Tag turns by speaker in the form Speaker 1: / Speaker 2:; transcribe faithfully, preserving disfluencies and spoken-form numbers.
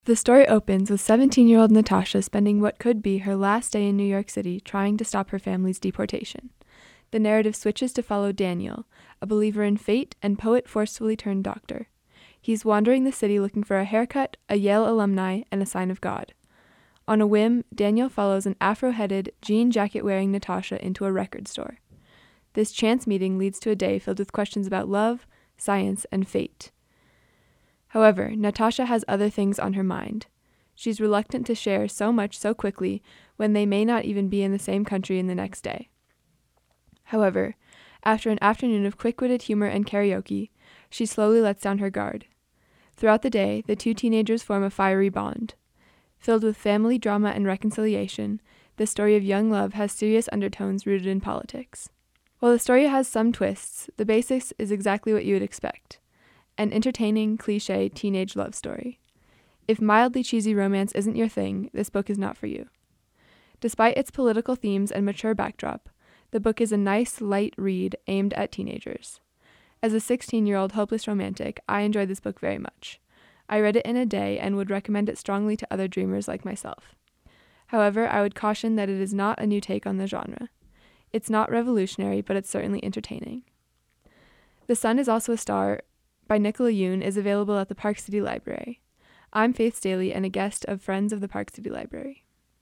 Speaker 1: The story opens with seventeen-year-old Natasha spending what could be her last day in New York City trying to stop her family's deportation. The narrative switches to follow Daniel, a believer in fate and poet forcefully turned doctor. He's wandering the city looking for a haircut, a Yale alumni, and a sign of God. On a whim, Daniel follows an afro-headed, jean jacket-wearing Natasha into a record store. This chance meeting leads to a day filled with questions about love, science, and fate. However, Natasha has other things on her mind. She's reluctant to share so much so quickly when they may not even be in the same country in the next day. However, after an afternoon of quick-witted humor and karaoke, she slowly lets down her guard. Throughout the day, the two teenagers form a fiery bond. Filled with family drama and reconciliation, the story of young love has serious undertones rooted in politics. While the story has some twists, the basics is exactly what you would expect. An entertaining, cliché teenage love story. If mildly cheesy romance isn't your thing, this book is not for you. Despite its political themes and mature backdrop, the book is a nice, light read aimed at teenagers. As a sixteen-year-old hopeless romantic, I enjoyed this book very much. I read it in a day and would recommend it strongly to other dreamers like myself. However, I would caution that it is not a new take on the genre. It's not revolutionary, but it's certainly entertaining. The Sun is Also a Star by Nicola Yoon is available at the Park City Library. I'm Faith Staley and a guest of Friends of the Park City Library.